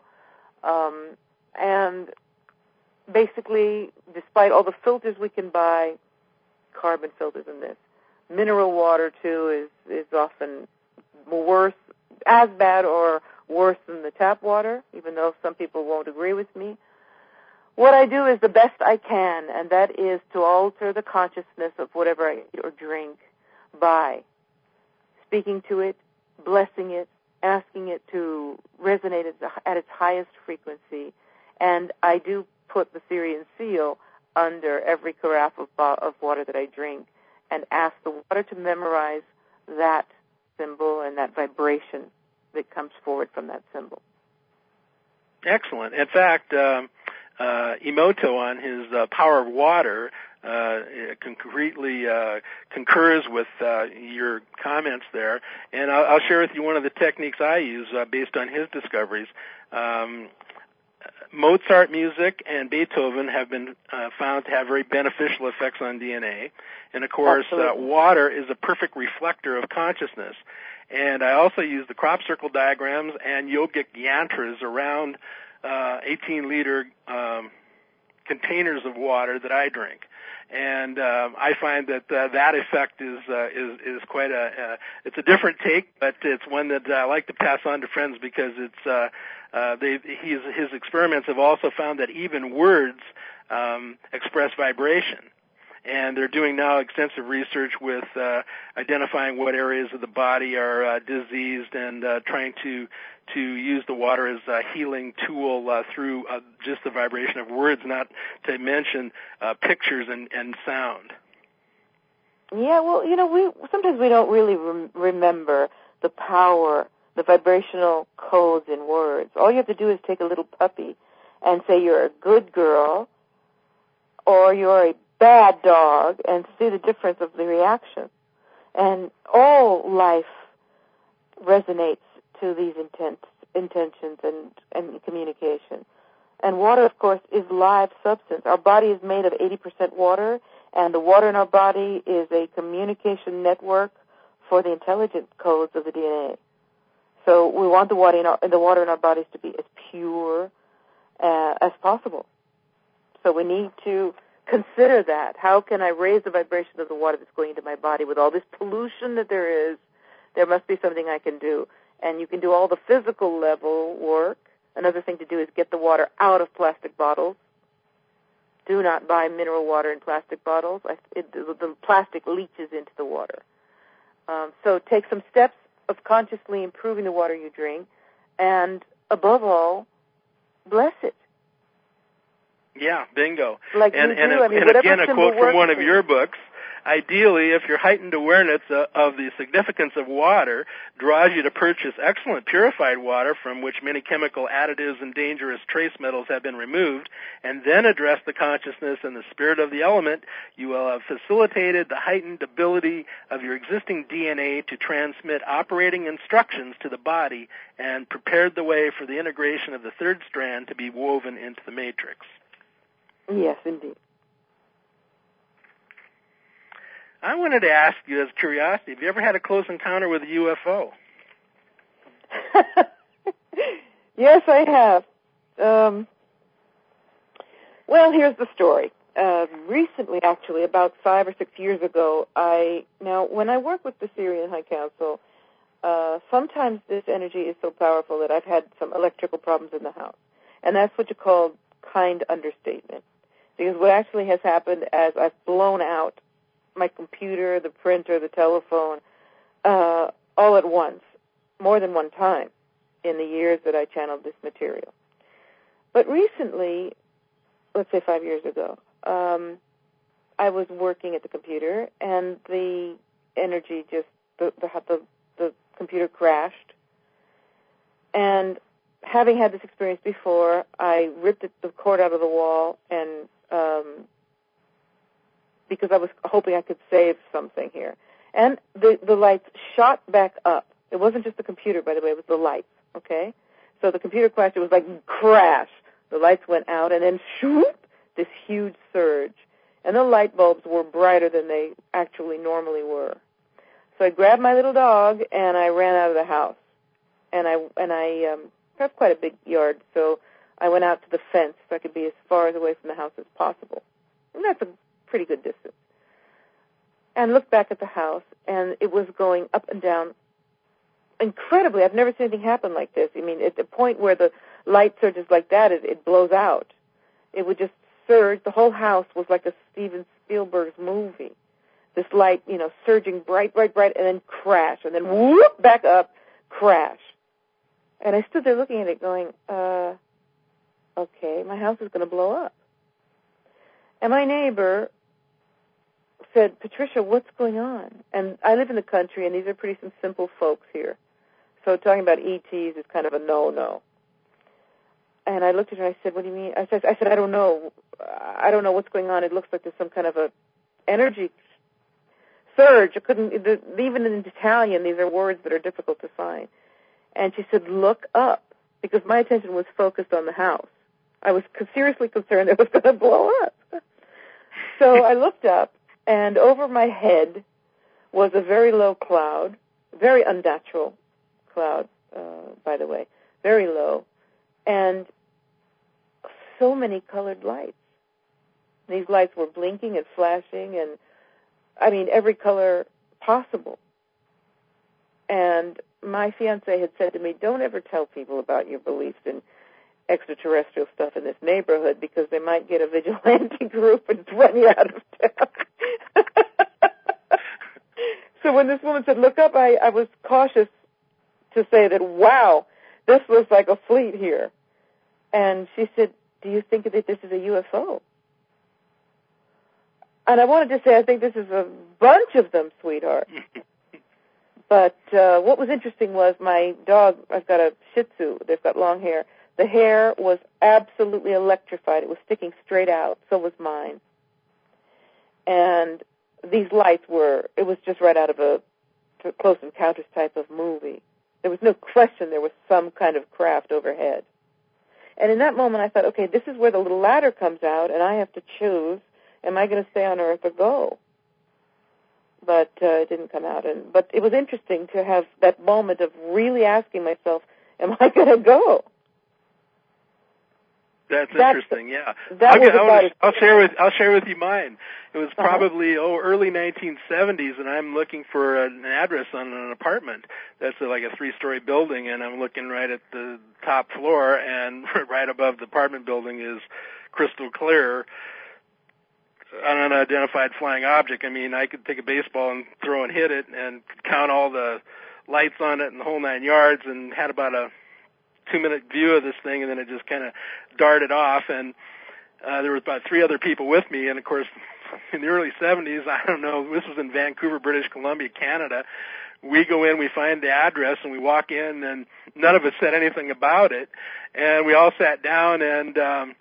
And basically, despite all the filters we can buy, carbon filters in this, mineral water, too, is often worse, as bad or worse than the tap water, even though some people won't agree with me. What I do is the best I can, and that is to alter the consciousness of whatever I eat or drink by speaking to it, blessing it, asking it to resonate at its highest frequency. And I do put the Sirian seal under every carafe of water that I drink and ask the water to memorize that symbol and that vibration that comes forward from that symbol. Excellent. In fact, Emoto on his Power of Water concretely concurs with your comments there, and I'll share with you one of the techniques I use based on his discoveries. Mozart music and Beethoven have been found to have very beneficial effects on DNA, and of course, water is a perfect reflector of consciousness. And I also use the crop circle diagrams and yogic yantras around 18-liter containers of water that I drink. And I find that that effect is quite it's a different take, but it's one that I like to pass on to friends because his experiments have also found that even words express vibration. And they're doing now extensive research with identifying what areas of the body are diseased and trying to use the water as a healing tool through just the vibration of words, not to mention pictures and sound. Yeah, well, sometimes we don't really remember the power, the vibrational codes in words. All you have to do is take a little puppy and say you're a good girl or you're a bad dog and see the difference of the reaction. And all life resonates to these intentions and communication. And water, of course, is live substance. Our body is made of 80% water, and the water in our body is a communication network for the intelligent codes of the DNA. So we want the water in our bodies to be as pure as possible. So we need to consider that. How can I raise the vibration of the water that's going into my body with all this pollution that there is? There must be something I can do. And you can do all the physical level work. Another thing to do is get the water out of plastic bottles. Do not buy mineral water in plastic bottles. The plastic leaches into the water. So take some steps of consciously improving the water you drink, and above all, bless it. Yeah, bingo. Like and again, a quote from one of your books. Ideally, if your heightened awareness of the significance of water draws you to purchase excellent purified water from which many chemical additives and dangerous trace metals have been removed, and then address the consciousness and the spirit of the element, you will have facilitated the heightened ability of your existing DNA to transmit operating instructions to the body and prepared the way for the integration of the third strand to be woven into the matrix. Yes, indeed. I wanted to ask you, as curiosity, have you ever had a close encounter with a UFO? Yes, I have. Well, here's the story. Recently, actually, about 5 or 6 years ago, when I work with the Syrian High Council, sometimes this energy is so powerful that I've had some electrical problems in the house. And that's what you call kind understatement. Because what actually has happened as I've blown out my computer, the printer, the telephone, all at once, more than one time in the years that I channeled this material. But recently, let's say 5 years ago, I was working at the computer, and the energy the computer crashed. And having had this experience before, I ripped the cord out of the wall and because I was hoping I could save something here. And the lights shot back up. It wasn't just the computer, by the way, it was the lights, okay? So the computer crashed, it was like crash. The lights went out, and then shoop, this huge surge. And the light bulbs were brighter than they actually normally were. So I grabbed my little dog, and I ran out of the house. And I have quite a big yard, so I went out to the fence so I could be as far away from the house as possible. And that's a pretty good distance. And looked back at the house, and it was going up and down incredibly. I've never seen anything happen like this. I mean, at the point where the light surges like that, it blows out. It would just surge. The whole house was like a Steven Spielberg's movie. This light, surging bright, and then crash, and then whoop, back up, crash. And I stood there looking at it going, okay, my house is going to blow up. And my neighbor said, Patricia, what's going on? And I live in the country, and these are pretty some simple folks here. So talking about ETs is kind of a no-no. And I looked at her and I said, what do you mean? I said, I don't know. I don't know what's going on. It looks like there's some kind of a energy surge. I couldn't, even in Italian, these are words that are difficult to find. And she said, look up, because my attention was focused on the house. I was seriously concerned it was going to blow up. So I looked up, and over my head was a very low cloud, very unnatural cloud, by the way, very low, and so many colored lights. These lights were blinking and flashing, and, I mean, every color possible. And my fiancé had said to me, don't ever tell people about your beliefs in extraterrestrial stuff in this neighborhood, because they might get a vigilante group and run you out of town. So when this woman said, look up, I was cautious to say that, wow, this looks like a fleet here. And she said, do you think that this is a UFO? And I wanted to say, I think this is a bunch of them, sweetheart. But what was interesting was my dog, I've got a Shih Tzu, they've got long hair. The hair was absolutely electrified. It was sticking straight out. So was mine. And these lights it was just right out of a Close Encounters type of movie. There was no question there was some kind of craft overhead. And in that moment I thought, okay, this is where the little ladder comes out, and I have to choose, am I going to stay on Earth or go? But it didn't come out. But it was interesting to have that moment of really asking myself, am I going to go? That's interesting. Yeah, I'll share with you mine. It was probably early 1970s, and I'm looking for an address on an apartment that's like a 3-story building, and I'm looking right at the top floor, and right above the apartment building is crystal clear, an unidentified flying object. I mean, I could take a baseball and throw and hit it, and count all the lights on it and the whole 9 yards, and had about a 2-minute view of this thing, and then it just kind of darted off, and there was about 3 other people with me, and of course, in the early 70s, I don't know, this was in Vancouver, British Columbia, Canada. We go in, we find the address, and we walk in, and none of us said anything about it, and we all sat down, and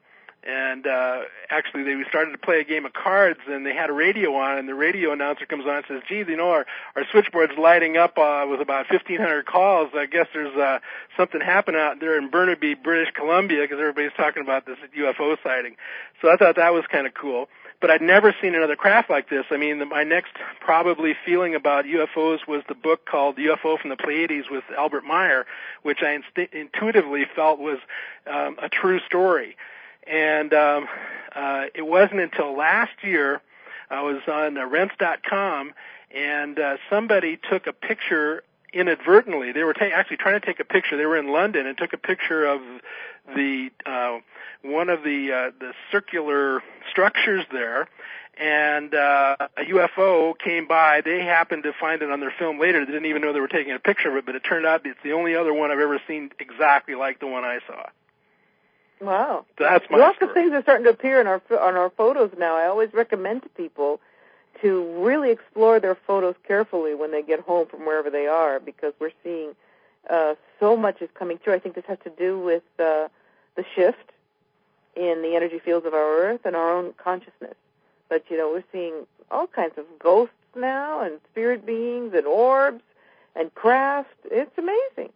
actually we started to play a game of cards, and they had a radio on, and the radio announcer comes on and says, geez, you know, our switchboard's lighting up with about 1,500 calls. I guess there's something happening out there in Burnaby, British Columbia, because everybody's talking about this UFO sighting. So I thought that was kind of cool. But I'd never seen another craft like this. I mean, my next probably feeling about UFOs was the book called UFO from the Pleiades with Albert Meyer, which I intuitively felt was a true story. And it wasn't until last year I was on rents.com, and somebody took a picture inadvertently. They were actually trying to take a picture. They were in London and took a picture of the one of the circular structures there, and a UFO came by. They happened to find it on their film later. They didn't even know they were taking a picture of it, but it turned out it's the only other one I've ever seen exactly like the one I saw. Wow. That's my Lots story. of things are starting to appear on our photos now. I always recommend to people to really explore their photos carefully when they get home from wherever they are, because we're seeing so much is coming through. I think this has to do with the shift in the energy fields of our Earth and our own consciousness. But, you know, we're seeing all kinds of ghosts now and spirit beings and orbs and craft. It's amazing.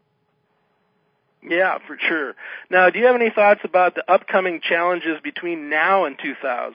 Yeah, for sure. Now, do you have any thoughts about the upcoming challenges between now and 2000?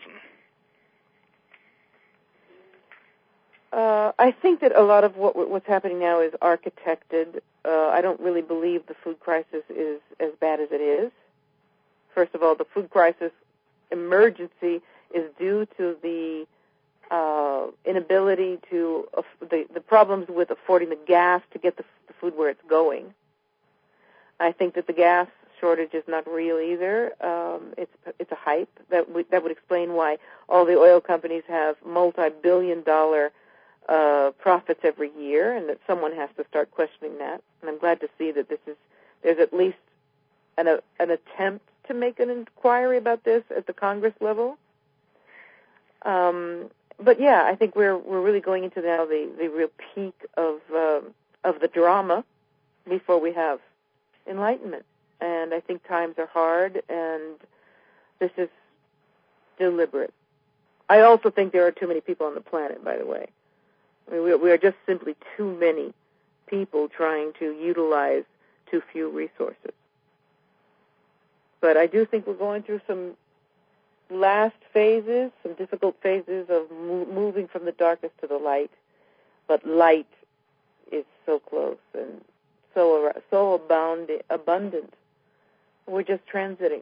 I think that a lot of what's happening now is architected. I don't really believe the food crisis is as bad as it is. First of all, the food crisis emergency is due to the inability to the problems with affording the gas to get the food where it's going. I think that the gas shortage is not real either. It's a hype that would explain why all the oil companies have multi-billion-dollar profits every year, and that someone has to start questioning that. And I'm glad to see that there's at least an attempt to make an inquiry about this at the Congress level. But yeah, I think we're really going into now the real peak of the drama before we have enlightenment. And I think times are hard, and this is deliberate. I also think there are too many people on the planet, by the way. I mean, we are just simply too many people trying to utilize too few resources. But I do think we're going through some last phases, some difficult phases of moving from the darkness to the light. But light is so close and so abundant. We're just transiting.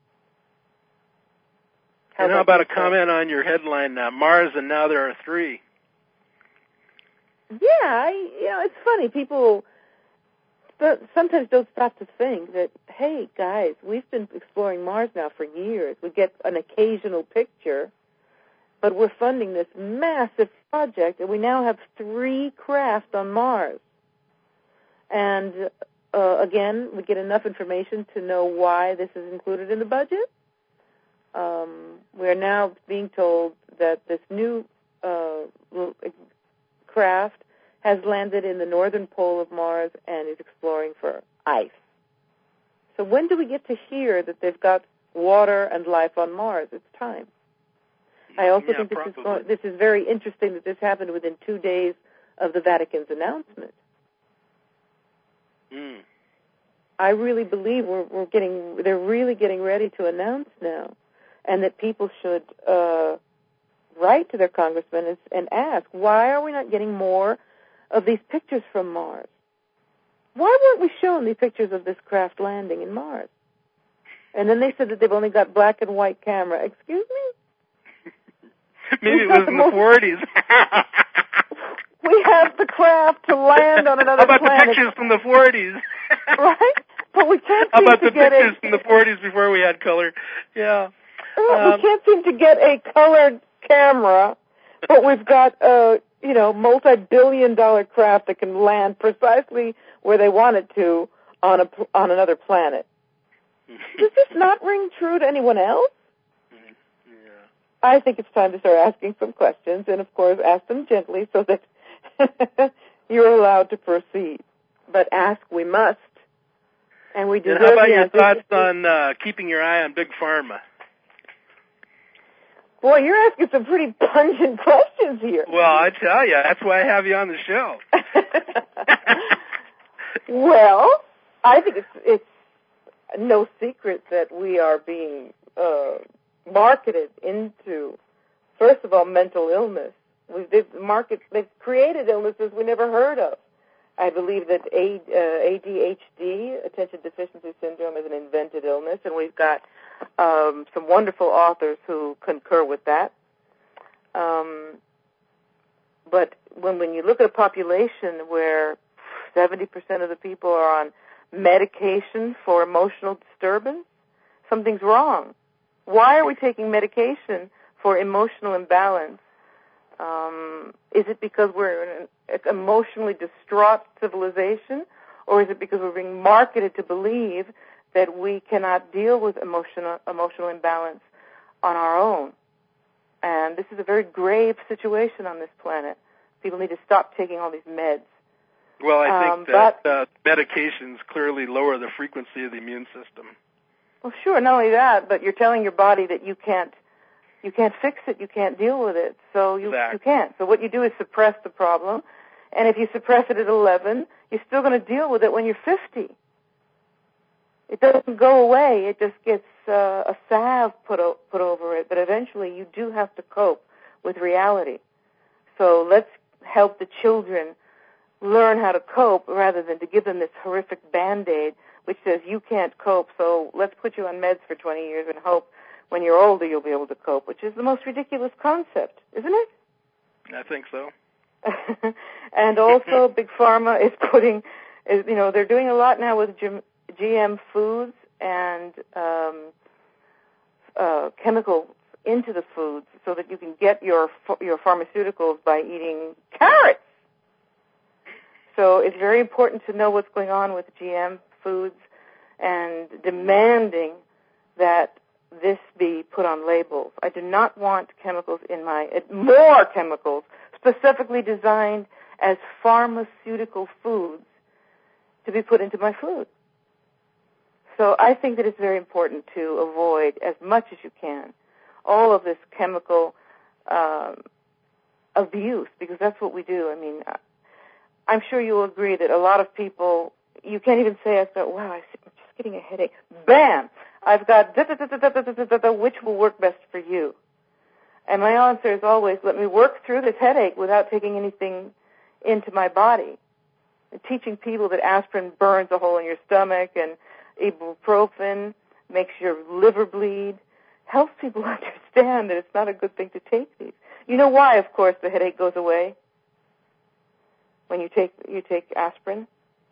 How about a comment on your headline, Mars and now there are 3? Yeah, it's funny. People sometimes don't stop to think that, hey, guys, we've been exploring Mars now for years. We get an occasional picture, but we're funding this massive project, and we now have 3 craft on Mars. And, again, we get enough information to know why this is included in the budget. We're now being told that this new craft has landed in the northern pole of Mars and is exploring for ice. So when do we get to hear that they've got water and life on Mars? It's time. I also think this is very interesting that this happened within 2 days of the Vatican's announcement. I really believe they're really getting ready to announce now, and that people should write to their congressmen and ask, why are we not getting more of these pictures from Mars? Why weren't we shown these pictures of this craft landing in Mars? And then they said that they've only got black and white camera. Excuse me? Maybe it was in the 40s. We have the craft to land on another planet. How about the pictures from the 40s? Right? But we can't How seem about to the get pictures from the 40s before we had color? Yeah. We can't seem to get a colored camera, but we've got multi-billion-dollar craft that can land precisely where they want it to on another planet. Does this not ring true to anyone else? Yeah. I think it's time to start asking some questions, and of course ask them gently so that you're allowed to proceed. But ask we must, and we deserve. And how about your answers. thoughts on keeping your eye on Big Pharma? Boy, you're asking some pretty pungent questions here. Well, I tell you, that's why I have you on the show. Well, I think it's no secret that we are being marketed into, first of all, mental illness. They've created illnesses we never heard of. I believe that ADHD, attention deficiency syndrome, is an invented illness, and we've got some wonderful authors who concur with that. But when you look at a population where 70% of the people are on medication for emotional disturbance, something's wrong. Why are we taking medication for emotional imbalance? Is it because we're in an emotionally distraught civilization, or is it because we're being marketed to believe that we cannot deal with emotional imbalance on our own? And this is a very grave situation on this planet. People need to stop taking all these meds. Well, I think that medications clearly lower the frequency of the immune system. Well, sure, not only that, but you're telling your body that you can't fix it, you can't deal with it, so you can't. So what you do is suppress the problem, and if you suppress it at 11, you're still going to deal with it when you're 50. It doesn't go away. It just gets a salve put over it, but eventually you do have to cope with reality. So let's help the children learn how to cope rather than to give them this horrific Band-Aid which says you can't cope, so let's put you on meds for 20 years and hope when you're older you'll be able to cope, which is the most ridiculous concept, isn't it? I think so. And also Big Pharma is they're doing a lot now with GM foods and chemicals into the foods so that you can get your pharmaceuticals by eating carrots. So it's very important to know what's going on with GM foods and demanding that this be put on labels. I do not want more chemicals specifically designed as pharmaceutical foods to be put into my food. So I think that it's very important to avoid as much as you can all of this chemical abuse, because that's what we do. I mean, I'm sure you'll agree that a lot of people, you can't even say, I'm just getting a headache. Bam! I've got which will work best for you? And my answer is always, let me work through this headache without taking anything into my body. And teaching people that aspirin burns a hole in your stomach and ibuprofen makes your liver bleed helps people understand that it's not a good thing to take these. You know why, of course, the headache goes away when you take aspirin?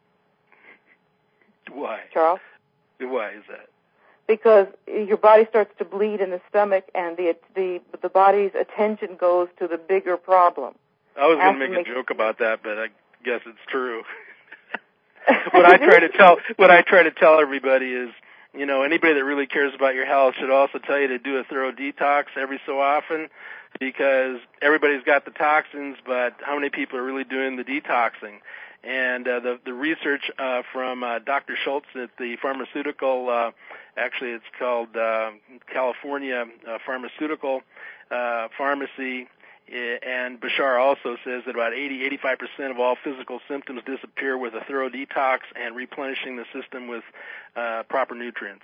Why? Charles? Why is that? Because your body starts to bleed in the stomach, and the body's attention goes to the bigger problem. I was going to make a joke about that, but I guess it's true. What I try to tell everybody is, you know, anybody that really cares about your health should also tell you to do a thorough detox every so often, because everybody's got the toxins, but how many people are really doing the detoxing? And the research from Dr. Schultz at the pharmaceutical, actually it's called California Pharmaceutical Pharmacy, and Bashar also says that about 80-85% of all physical symptoms disappear with a thorough detox and replenishing the system with proper nutrients.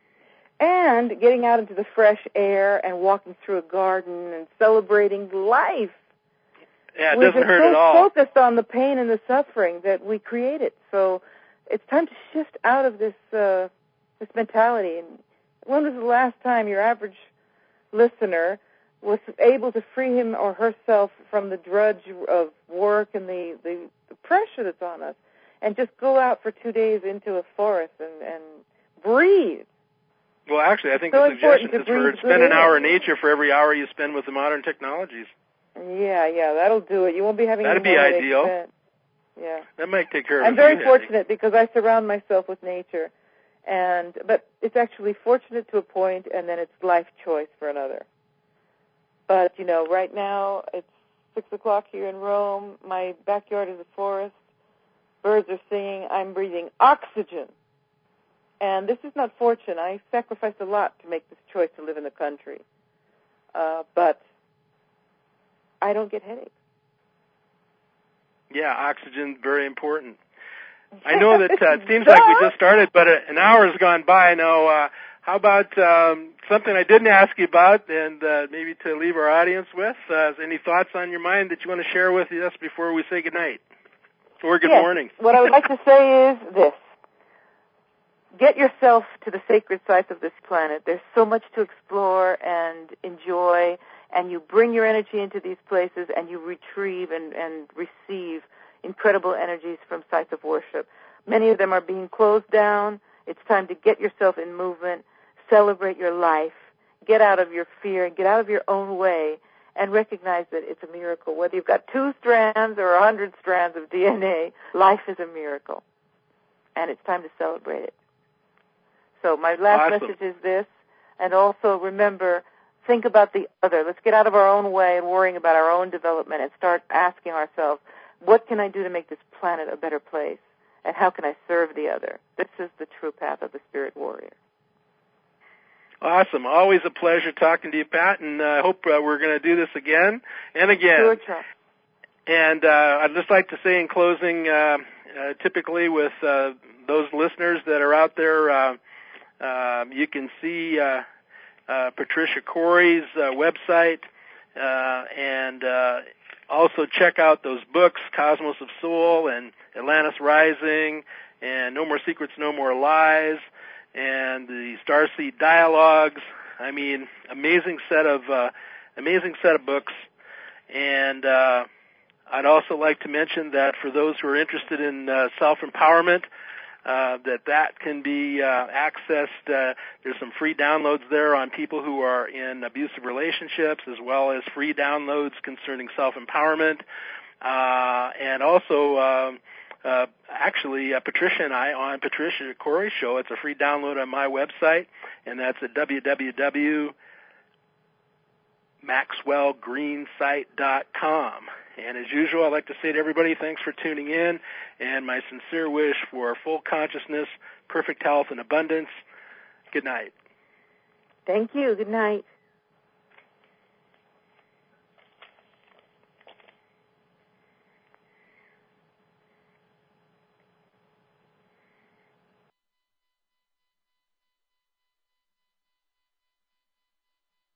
And getting out into the fresh air and walking through a garden and celebrating life. Yeah, it doesn't hurt at all. We're so focused on the pain and the suffering that we created. So it's time to shift out of this mentality. And when was the last time your average listener was able to free him or herself from the drudge of work and the pressure that's on us, and just go out for 2 days into a forest and breathe? Well, actually, I think the suggestion is for spend an hour in nature for every hour you spend with the modern technologies. Yeah, that'll do it. You won't be having that'd be ideal. Yeah, that might take care of it. I'm very fortunate because I surround myself with nature, but it's actually fortunate to a point, and then it's life choice for another. But you know, right now it's 6:00 here in Rome. My backyard is a forest. Birds are singing. I'm breathing oxygen, and this is not fortune. I sacrificed a lot to make this choice to live in the country, but I don't get headaches. Yeah, oxygen, very important. I know that it seems like we just started, but an hour has gone by. Now, how about something I didn't ask you about, and maybe to leave our audience with? Any thoughts on your mind that you want to share with us before we say goodnight? Or good morning. What I would like to say is this. Get yourself to the sacred sites of this planet. There's so much to explore and enjoy, and you bring your energy into these places and you retrieve and receive incredible energies from sites of worship. Many of them are being closed down. It's time to get yourself in movement, celebrate your life, get out of your fear, get out of your own way, and recognize that it's a miracle. Whether you've got 2 strands or 100 strands of DNA, life is a miracle, and it's time to celebrate it. So my last message is this, and also remember, think about the other. Let's get out of our own way and worrying about our own development and start asking ourselves, what can I do to make this planet a better place, and how can I serve the other? This is the true path of the spirit warrior. Awesome. Always a pleasure talking to you, Pat, and I hope we're going to do this again and again. Sure, Charles. And I'd just like to say in closing, typically with those listeners that are out there, you can see Patricia Corey's website, and also check out those books, Cosmos of Soul and Atlantis Rising, and No More Secrets, No More Lies, and the Starseed Dialogues. I mean, amazing set of books. And I'd also like to mention that for those who are interested in self-empowerment, that can be accessed. There's some free downloads there on people who are in abusive relationships, as well as free downloads concerning self-empowerment. And also, actually, Patricia and I on Patricia Corey's show. It's a free download on my website, and that's at www.maxwellgreensite.com. And as usual, I'd like to say to everybody, thanks for tuning in, and my sincere wish for full consciousness, perfect health, and abundance. Good night. Thank you. Good night.